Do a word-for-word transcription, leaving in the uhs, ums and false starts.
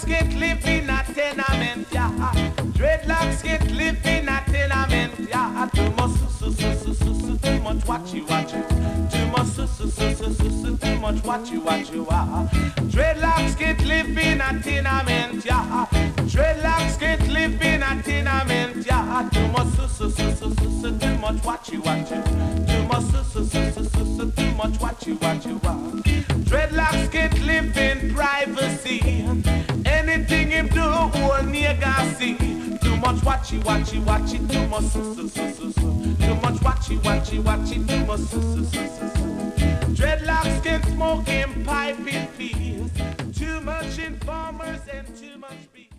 Dreadlocks can't live in a tenement, yeah. Dreadlocks can't live in a tenement, yeah. Too much, so, so, so, so, so, too much watchy, watchy. Too much, so, so, so, so, so, so, too much watchy, watchy, wow. Dreadlocks can't live in a tenement, yeah. Dreadlocks can't live in a tenement, yeah. Too much, so, so, so, so, so, so, too much watchy, watchy. Too much, so, so, so, so, so, so, too much watchy, watchy, wow. Dreadlocks can't live in privacy. Anything him do, all nigga see. Too much watchy, watchy, watchy, too much so, so, so, so, so. Too much watchy, watchy, watchy, too much so, so, so, so, so. Dreadlocks can't smoke in pipe in fields. Too much informers and too much beef.